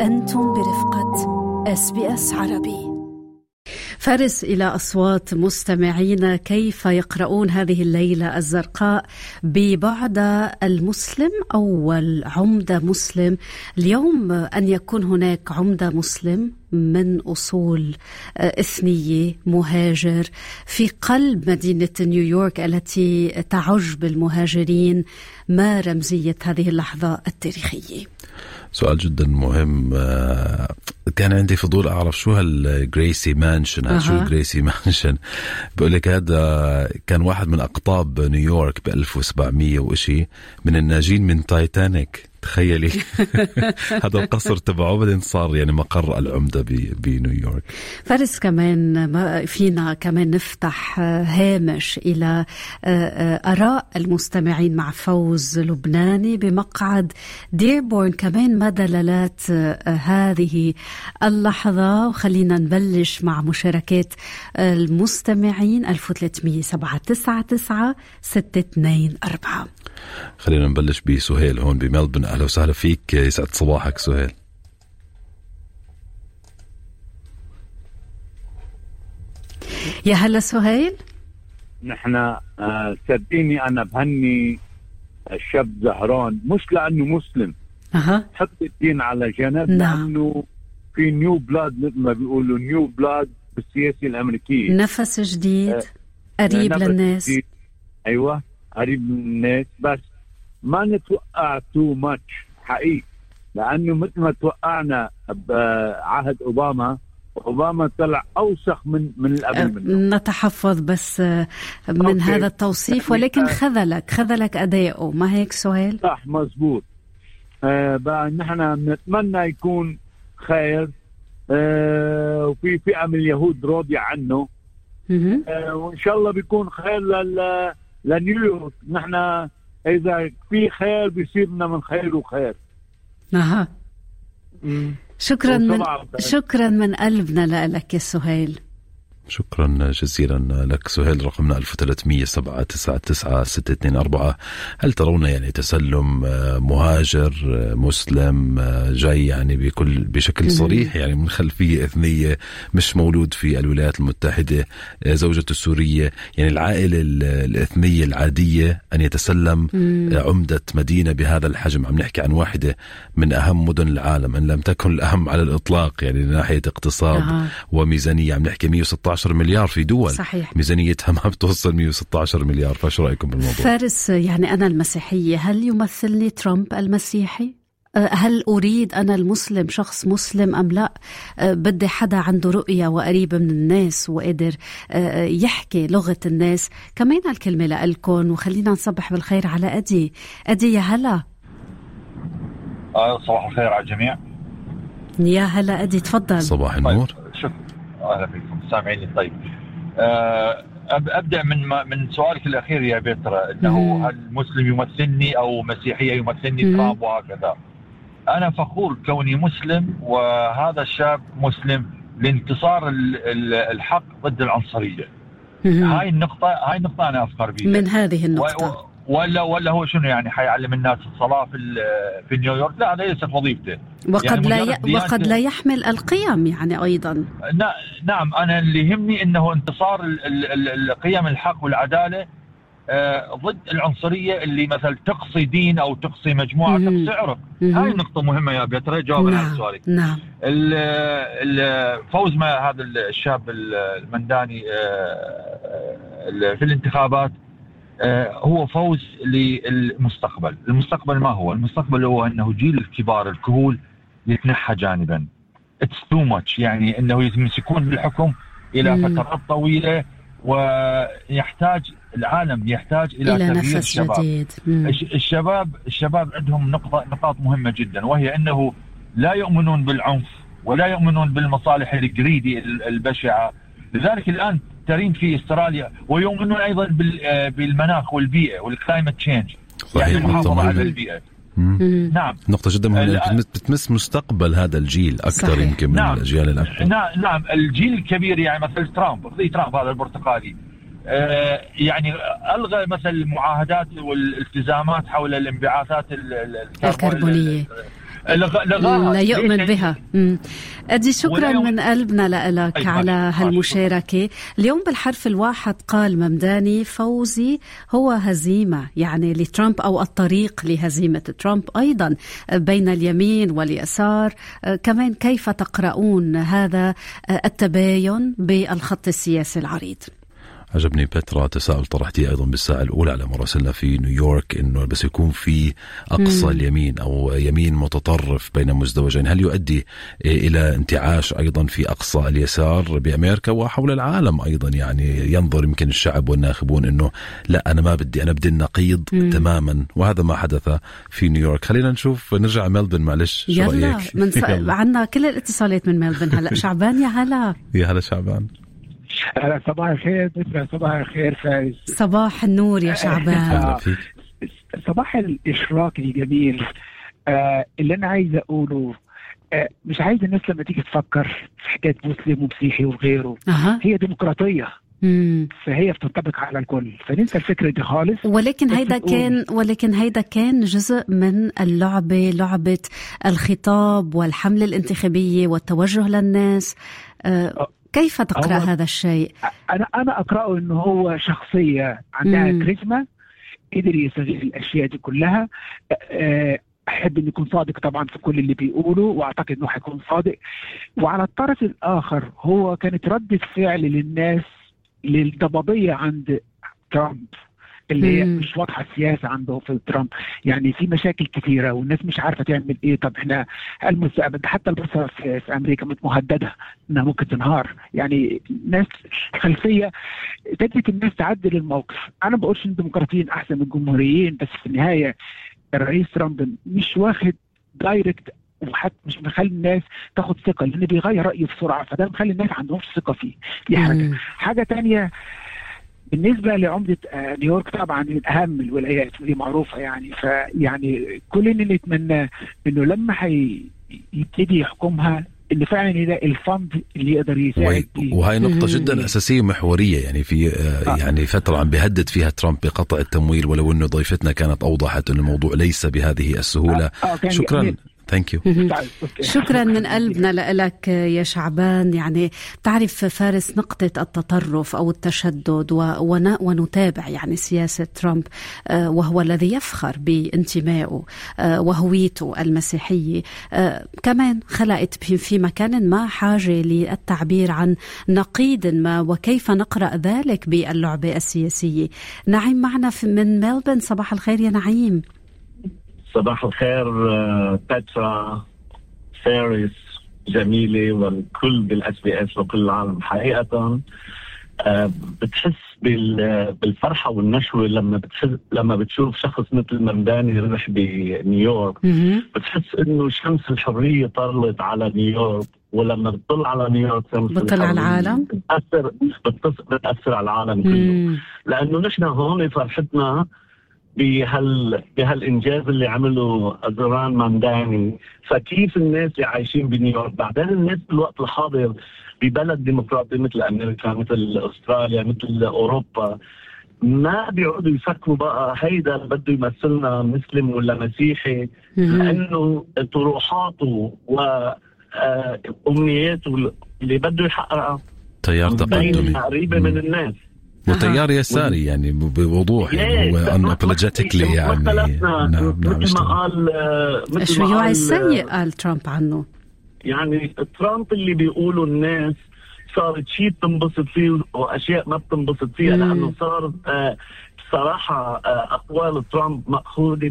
أنتم برفقة SBS عربي. فارس إلى أصوات مستمعين كيف يقرؤون هذه الليلة الزرقاء ببعد المسلم أو العمدة مسلم. اليوم أن يكون هناك عمدة مسلم من أصول إثنية مهاجر في قلب مدينة نيويورك التي تعج بالمهاجرين، ما رمزية هذه اللحظة التاريخية؟ سؤال جدا مهم. كان عندي فضول أعرف شو هالجريسي مانشن. شو الجريسي مانشن؟ بقول لك هذا كان واحد من أقطاب نيويورك ب1700 وإشي من الناجين من تايتانيك. تخيلي هذا القصر تبعه بعدين صار يعني مقر العمدة بنيويورك. فارس، كمان فينا كمان نفتح هامش إلى آراء المستمعين مع فوز لبناني بمقعد ديربورن، كمان ما دلالات هذه اللحظة. وخلينا نبلش مع مشاركات المستمعين 1300-799-624. خلينا نبلش بسهيل هون بملبن. أهلا وسهلا فيك، يسعد صباحك سهيل. يا هلا سهيل. نحن صدقيني أنا بهني الشاب زهران، مش لأنه مسلم، حط الدين على جنب. لأنه في نيو بلاد، مثل ما بيقولوا نيو بلاد بالسياسة الأمريكية، نفس جديد قريب للناس. جديد. أيوة قريب من الناس، بس ما نتوقع تو ماتش حقيقي، لأنه مثل ما توقعنا بعهد أوباما طلع أوسخ من القبل منه. نتحفظ بس من هذا التوصيف، ولكن خذلك أداؤه، ما هيك سهيل؟ صح، مزبوط. نحن نتمنى يكون خير، وفي فئة من اليهود راضية عنه، وإن شاء الله بيكون خير لنيويورك. نحن إذا في خير بيصيرنا من خير وخير. شكرا من قلبنا لك يا سهيل. شكرا جزيلا لك سهيل. رقمنا 1300-799-624. هل ترون يعني تسلم مهاجر مسلم جاي يعني بشكل صريح يعني من خلفية إثنية، مش مولود في الولايات المتحدة، زوجته السورية، يعني العائلة الإثنية العادية، أن يتسلم عمدة مدينة بهذا الحجم؟ عم نحكي عن واحدة من أهم مدن العالم، إن لم تكن الأهم على الإطلاق، يعني من ناحية اقتصاد وميزانية. عم نحكي 116 مليار في دول صحيح. ميزانيتها ما بتوصل 116 مليار. فايش رأيكم بالموضوع؟ فارس، يعني أنا المسيحية، هل يمثلني ترامب المسيحي؟ هل أريد أنا المسلم شخص مسلم أم لا؟ بدي حدا عنده رؤية وقريب من الناس وقدر يحكي لغة الناس. كمان الكلمة لألكن، وخلينا نصبح بالخير على أدي. يا هلا. صباح الخير على الجميع. يا هلا أدي، تفضل. صباح النور. شكرا، أهلا بكم سامعيني. طيب، أبدأ من سؤالك الأخير يا بيترا، أنه هل مسلم يمثلني أو مسيحية يمثلني ترامب وهكذا. أنا فخور كوني مسلم وهذا الشاب مسلم لانتصار الحق ضد العنصرية. هاي النقطة أنا أفخر بها. من هذه النقطة ولا هو شنو يعني حيعلم الناس الصلاة في نيويورك؟ لا، هذا ليست وظيفته. وقد لا يحمل القيم يعني أيضا. نعم، أنا اللي يهمني أنه انتصار القيم الحق والعدالة ضد العنصرية اللي مثل تقصي دين أو تقصي مجموعة، تقصي عرق. هاي نقطة مهمة يا بيترا، جاوبنا على سؤالك. نعم. الفوز مع هذا الشاب المنداني في الانتخابات هو فوز للمستقبل. المستقبل ما هو؟ المستقبل هو أنه جيل الكبار الكهول يتنحى جانبا. It's too much، يعني أنه يمسكون بالحكم إلى فترات طويلة، ويحتاج العالم يحتاج إلى تغيير الشباب. الشباب عندهم نقاط مهمة جدا، وهي أنه لا يؤمنون بالعنف ولا يؤمنون بالمصالح الجريدي البشعة. لذلك الآن ترين في استراليا، ويؤمنون أيضا بالمناخ والبيئة والكلايمت تشينج، يعني المحافظة على البيئة. نعم، نقطة جدا مهمة بتمس مستقبل هذا الجيل أكثر يمكن من الأجيال الأكبر. نعم، الجيل الكبير يعني مثل ترامب هذا البرتقالي، يعني ألغى مثل المعاهدات والالتزامات حول الانبعاثات الكربونية. لا يؤمن بها. أدي شكرا من قلبنا لك على هالمشاركة. اليوم بالحرف الواحد قال ممداني فوزي هو هزيمة يعني لترامب أو الطريق لهزيمة ترامب أيضا بين اليمين واليسار. كمان كيف تقرؤون هذا التباين بالخط السياسي العريض؟ عجبني بترا تساؤل طرحتي أيضا بالساعة الأولى على مراسلنا في نيويورك، إنه بس يكون في أقصى اليمين أو يمين متطرف بين مزدوجين، هل يؤدي إلى انتعاش أيضا في أقصى اليسار بأمريكا وحول العالم أيضا؟ يعني ينظر يمكن الشعب والناخبون إنه لا أنا ما بدي، أنا بدي النقيض تماما، وهذا ما حدث في نيويورك. خلينا نشوف، نرجع ميلبن معلش، شو رأيك؟ عنا كل الاتصالات من ميلبن هلأ. شعبان يا هلا. يا هلا شعبان. صباح الخير بترا. صباح الخير فارس. صباح النور يا شعبان. صباح الإشراق الجميل. اللي أنا عايز أقوله، مش عايز الناس لما تيجي تفكر في حكاية مسلم ومسيحي وغيره، هي ديمقراطية، فهي بتنطبق على الكل، فننسى الفكرة دي خالص. ولكن هيدا كان جزء من اللعبة، لعبة الخطاب والحملة الانتخابية والتوجه للناس. كيف تقرأ هذا الشيء؟ أنا أقرأه إنه هو شخصية عندها كاريزما، قدر يستغل الأشياء دي كلها. أحب إنه يكون صادق طبعا في كل اللي بيقوله، وأعتقد إنه حيكون صادق. وعلى الطرف الآخر هو كانت ردة فعل للناس للضبابية عند ترامب، اللي هي مش واضحة السياسة عنده في ترامب. يعني في مشاكل كثيرة والناس مش عارفة تعمل ايه. طب احنا المستقبل حتى البورصة في امريكا مهددة انها ممكن تنهار. يعني ناس خلفية تجد الناس تعدل الموقف. انا بقولش ان الديمقراطيين احسن من الجمهوريين، بس في النهاية الرئيس ترامب مش واخد دايركت، وحتى مش مخلي الناس تاخد ثقة، لانه بيغير رأيه بسرعة، فده مخلي الناس عندهمش ثقة فيه. دي حاجة تانية. بالنسبة لعمدة نيويورك طبعا من أهم الولايات ودي معروفة يعني، فيعني كلنا نتمنى إنه لما يبتدي يحكمها إنه فعلا يلاقي الفند اللي يقدر يساعد فيه. وهي نقطة جدا أساسية محورية يعني في يعني فترة عم بيهدد فيها ترامب بقطع التمويل، ولو إنه ضيفتنا كانت أوضحت إن الموضوع ليس بهذه السهولة. شكرا. Thank you. شكرا من قلبنا لك يا شعبان. يعني تعرف فارس نقطة التطرف أو التشدد ونتابع يعني سياسة ترامب، وهو الذي يفخر بانتمائه وهويته المسيحية. كمان خلقت في مكان ما حاجة للتعبير عن نقيض ما، وكيف نقرأ ذلك باللعبة السياسية. نعيم معنا من ميلبن. صباح الخير يا نعيم. صباح الخير بترا، فارس، جميلة، والكل بالSBS وكل العالم. حقيقة بتحس بالفرحة والنشوة لما بتشوف شخص مثل ممداني ربح بنيويورك. بتحس إنه شمس الحرية طلت على نيويورك، ولما بتطل على نيويورك بتطل على العالم، بتأثر على العالم كله. لأنه نحن هون فرحتنا بهالإنجاز اللي عمله أزران ممداني. فكيف الناس اللي عايشين بنيويورك، بعدين الناس بالوقت الحاضر ببلد ديمقراطي مثل أمريكا، مثل أستراليا، مثل أوروبا، ما بيقعدوا يفكروا بقى هيدا بده يمثلنا مسلم ولا مسيحي، لأنه طروحاته وأمنياته اللي بده يحققها تيار تقدمي قريبة من الناس، وتيار يساري يعني بوضوح، يعني هو unapologetically يعني. نعم مثل ما قال الشيوعي السيء قال ترامب عنه. يعني ترامب اللي بيقولوا الناس صارت شيء بتنبسط فيه وأشياء ما بتنبسط فيها، لأنه صار بصراحة أقوال ترامب مأخوذة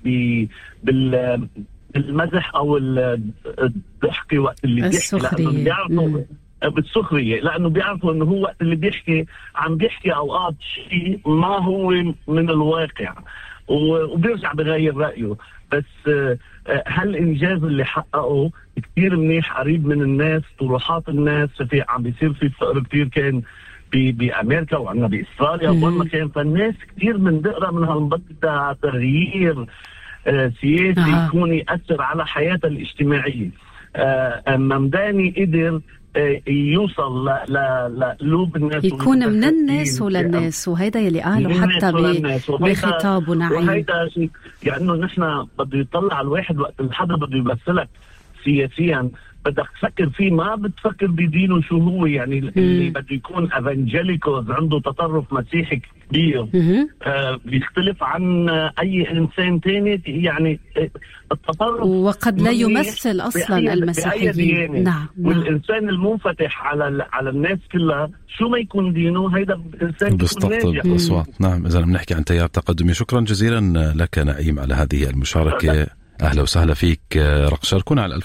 بالمزح أو الضحك وقت اللي بيحكي، لأنه بيعرفوا بالسخرية، لأنه بيعرفوا أنه هو وقت اللي عم بيحكي أوقات شيء ما هو من الواقع، وبيرجع بغير رأيه. بس هالإنجاز اللي حققه كتير منيح، قريب من الناس، طروحات الناس. عم بيصير في فقر كتير كان بأمريكا وعنا بإستراليا وين ما كان، فالناس كتير من بقرأ من هالمبدأ تغيير سياسي يكون يأثر على حياتها الاجتماعية. ممداني قدر يوصل لقلوب الناس، يكون من الناس وللناس، وهيدا يلي قاله حتى بخطابه. نعم، وهيدا شيء يعني نحن بده يطلع الواحد وقت الحدا بده يمثلك سياسيا بدك تفكر فيه، ما بتفكر بدينه شو هو. يعني اللي بده يكون evangelical عنده تطرف مسيحي كبير بيختلف عن اي انسان تاني. يعني التطرف وقد لا يمثل اصلا المسيحيين. نعم. والانسان المنفتح على الناس كلها شو ما يكون دينه، هيدا انسان بيستقطب الاصوات. نعم، اذا بنحكي عن تيار تقدمي. شكرا جزيلا لك نعيم على هذه المشاركه. أهلا وسهلا فيك. شاركونا على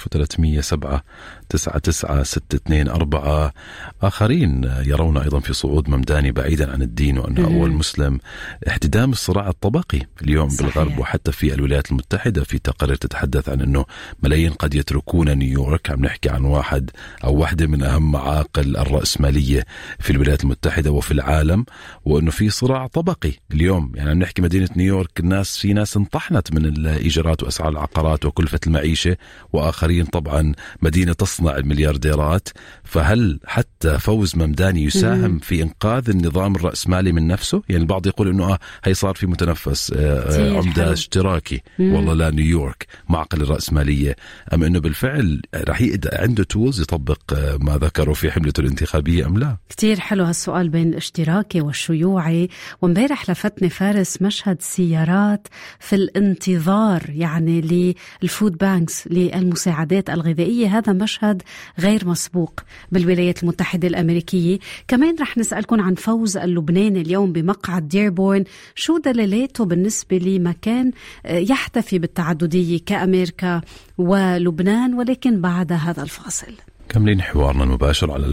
1307-99-624. آخرين يرون أيضا في صعود ممداني بعيدا عن الدين وأنه أول مسلم احتدام الصراع الطبقي اليوم صحيح. بالغرب وحتى في الولايات المتحدة في تقارير تتحدث عن أنه ملايين قد يتركون نيويورك. عم نحكي عن واحد أو واحدة من أهم معاقل الرأسمالية في الولايات المتحدة وفي العالم، وأنه في صراع طبقي اليوم. يعني عم نحكي مدينة نيويورك في ناس انطحنت من الإيجارات وأسعار العقارات وكلفة المعيشة، وآخرين طبعا مدينة تصنع المليارديرات. فهل حتى فوز ممداني يساهم في إنقاذ النظام الرأسمالي من نفسه؟ يعني البعض يقول إنه هي صار في متنفس عمدة اشتراكي والله لا نيويورك معقل الرأسمالية، أم إنه بالفعل رح عنده تولز يطبق ما ذكروا في حملته الانتخابية أم لا؟ كتير حلو هالسؤال بين الاشتراكي والشيوعي. ومبارح لفتني فارس مشهد سيارات في الانتظار يعني للفود بانكس للمساعدات الغذائية. هذا مشهد غير مسبوق بالولايات المتحدة الأمريكية. كمان رح نسألكم عن فوز اللبناني اليوم بمقعد ديربورن، شو دلالته بالنسبة لمكان يحتفي بالتعددية كأمريكا ولبنان، ولكن بعد هذا الفاصل. كملين حوارنا المباشر على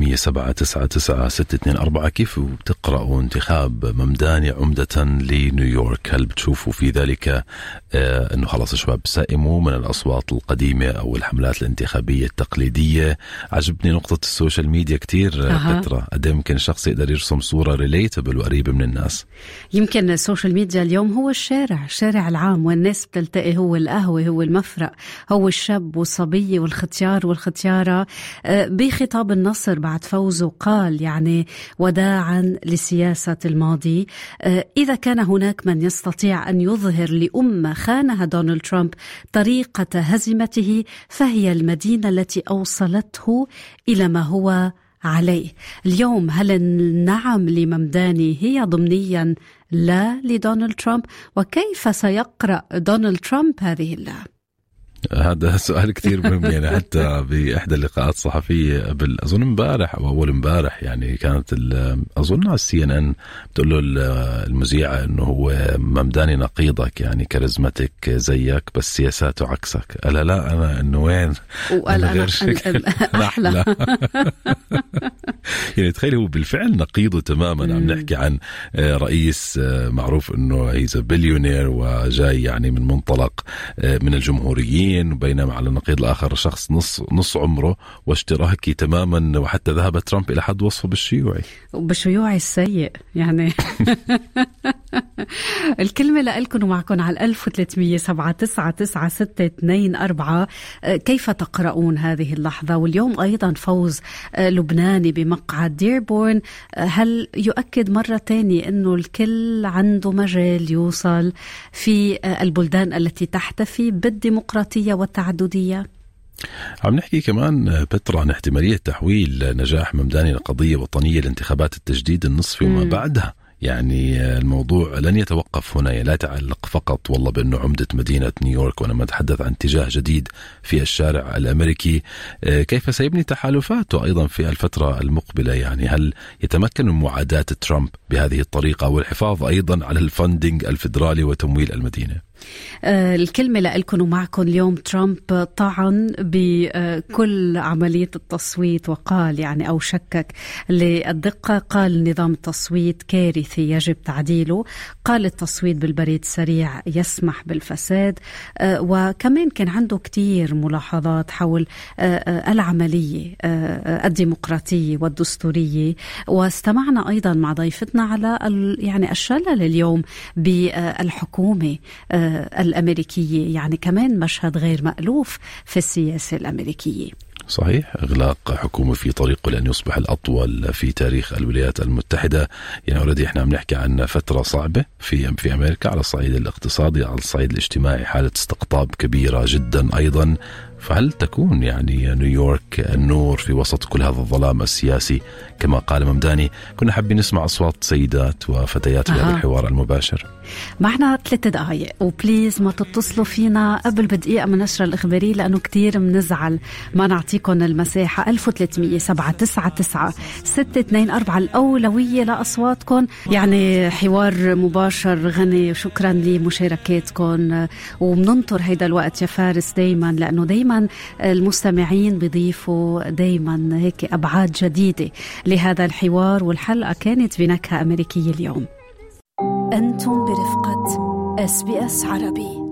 1307-99-624. كيف بتقرأوا انتخاب ممداني عمدة لنيويورك؟ هل بتشوفوا في ذلك أنه خلاص الشباب سائموا من الأصوات القديمة أو الحملات الانتخابية التقليدية؟ عجبني نقطة السوشيال ميديا كتير فترة قد يمكن شخص يقدر يرسم صورة ريليتبل وقريبة من الناس. يمكن السوشيال ميديا اليوم هو الشارع العام، والناس بتلتقي، هو القهوة، هو المفرق، هو الشاب والصبية والختيار والختيارة. بخطاب النصر بعد فوزه قال يعني وداعا لسياسة الماضي. إذا كان هناك من يستطيع أن يظهر لأمة خانها دونالد ترامب طريقة هزيمته فهي المدينة التي أوصلته إلى ما هو عليه اليوم. هل النعم لممداني هي ضمنيا لا لدونالد ترامب؟ وكيف سيقرأ دونالد ترامب هذه اللا؟ هذا سؤال كتير مهم. يعني حتى بإحدى اللقاءات الصحفية قبل أظن امبارح أو أول امبارح، يعني كانت أظن على CNN بتقول له المذيعة إنه هو ممداني نقيضك، يعني كاريزماتيك زيك بس سياساته عكسك. قال لا أنا إنه وين وقال أنا أحلى. يعني تخيل هو بالفعل نقيضه تماما. عم نحكي عن رئيس معروف إنه هيز بليونير وجاي يعني من منطلق من الجمهوريين، وبينما على النقيض الآخر شخص نص عمره واشتراكي تماما، وحتى ذهب ترامب إلى حد وصفه بالشيوعي السيء يعني. الكلمة لألكن ومعكم على 1307-99-624. كيف تقرؤون هذه اللحظة؟ واليوم أيضا فوز لبناني بمقعد ديربورن، هل يؤكد مرة تانية أنه الكل عنده مجال يوصل في البلدان التي تحتفي بالديمقراطية والتعددية؟ عم نحكي كمان بترا عن احتمالية تحويل نجاح ممداني لقضية وطنية لانتخابات التجديد النصفي وما بعدها. يعني الموضوع لن يتوقف هنا، لا يتعلق فقط والله بأنه عمدة مدينة نيويورك، وأنا أتحدث عن اتجاه جديد في الشارع الأمريكي. كيف سيبني تحالفاته أيضا في الفترة المقبلة؟ يعني هل يتمكن من معاداة ترامب بهذه الطريقة والحفاظ أيضا على الفندنج الفيدرالي وتمويل المدينة؟ الكلمة لألكن ومعكم. اليوم ترامب طعن بكل عملية التصويت وقال يعني أو شكك للدقة. قال نظام التصويت كارثي يجب تعديله. قال التصويت بالبريد سريع يسمح بالفساد. وكمان كان عنده كتير ملاحظات حول العملية الديمقراطية والدستورية. واستمعنا أيضا مع ضيفتنا على يعني الشلل اليوم بالحكومة الأمريكية، يعني كمان مشهد غير مألوف في السياسة الأمريكية. صحيح، إغلاق حكومة في طريقه لأن يصبح الأطول في تاريخ الولايات المتحدة. يعني أوريدي إحنا عم نحكي عن فترة صعبة في أمريكا على الصعيد الاقتصادي، على الصعيد الاجتماعي حالة استقطاب كبيرة جدا أيضا. فهل تكون يعني نيويورك النور في وسط كل هذا الظلام السياسي كما قال ممداني؟ كنا حابين نسمع أصوات سيدات وفتيات في هذا الحوار المباشر. معنا 3 دقائق، وبليز ما تتصلوا فينا قبل بدقيقة من النشرة الإخبارية لأنه كتير منزعل ما نعطيكم المساحة. 1300-799-624 الأولوية لأصواتكم. يعني حوار مباشر غني، وشكرا لمشاركاتكم، ومننطر هيدا الوقت يا فارس دايما، لأنه دايما المستمعين بيضيفوا دايما هيك أبعاد جديدة لهذا الحوار، والحلقة كانت بنكهة أمريكية اليوم. أنتم برفقة SBS عربي.